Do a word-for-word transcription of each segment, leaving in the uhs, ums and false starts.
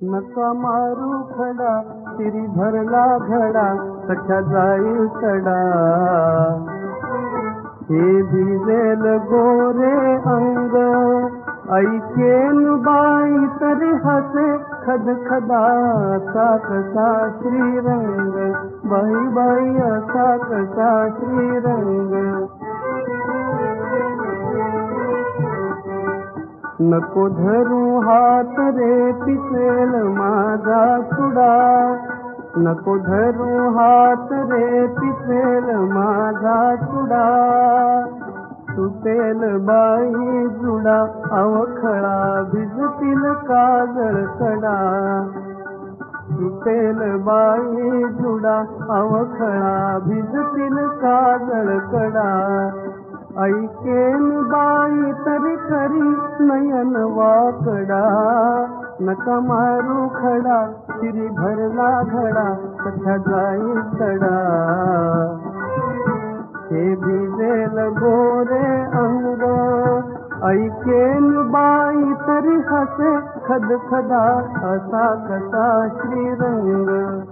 नका मारू खडा, शिरी भरला घडा, कशा जाईल सडा. हे भिजेल गोरे अंग, ऐकेन बाई तरी हसे खद खदा. असा कसा श्रीरंग, बाई बाई असा कसा श्रीरंग. नको धरू हात रे पिसेल माझा सुडा. नको धरू हात रे पिसेल माझा सुडा. सुटेल बाई जुडा, अवखळा भिजतील काजळ कडा. सुटेल बाई जुडा, अवखळा भिजतील काजळ कडा. ऐकेन बाई तरी खरी नयन वाकडा. नका मारू खडा, शिरी भरला घडा, कशा जाईल सडा. हे भिजेल गोरे अंग, ऐकेन बाई तरी हसे खद खदा. असा कसा श्रीरंग.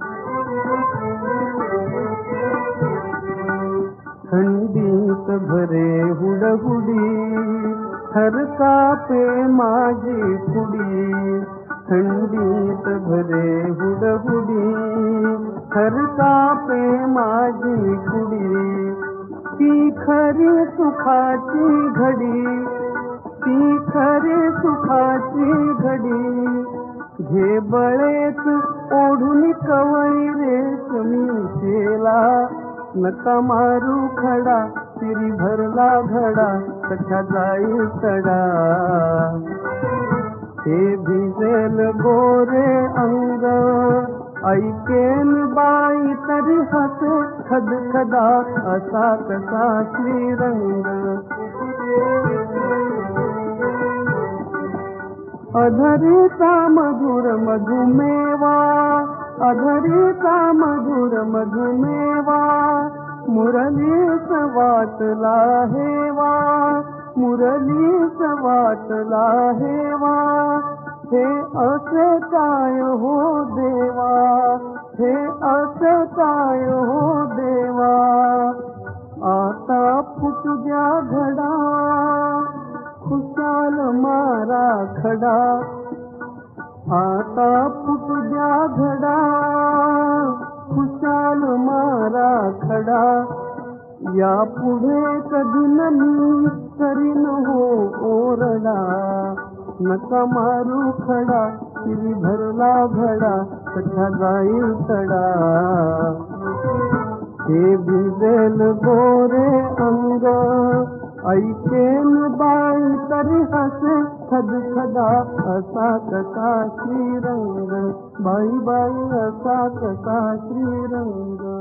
थंडीत भरे हुडहुडी, थर कापे माझी पुडी. थंडीत भरे हुडहुडी, थर कापे माझी पुडी. ती खरी सुखाची घडी, ती खरी सुखाची घडी. घे बळेच ओढून कवळी रेशमी शेला. नका मारू खडा, शिरी भरला घडा, कशा जाईल सडा. हे भिजेल गोरे अंग, ऐकेन बाई तरी हसे खद खदा. असा कसा श्रीरंग. अधरीचा मधुर मधुमेवा, अधरीचा मधुर मधुमेवा. मुरलीस वाटला हेवा, मुरलीस वाटला हेवा. हे असे काय हो देवा, हे असे काय हो देवा. आता फुटू द्या घडा, खुशाल मारा खडा. आता फुटू द्या घडा, खुशाल मारा खडा. या पुढे कधी मी करीन हो ओरडा. नका मारू खडा, शिरी भरला घडा, कशा जाईल सडा. हे भिजेल गोरे अंग, ऐकेन बाई तरी हसे खद खदा. असा कसा श्रीरंग, बाई बाई असा कसा श्रीरंग.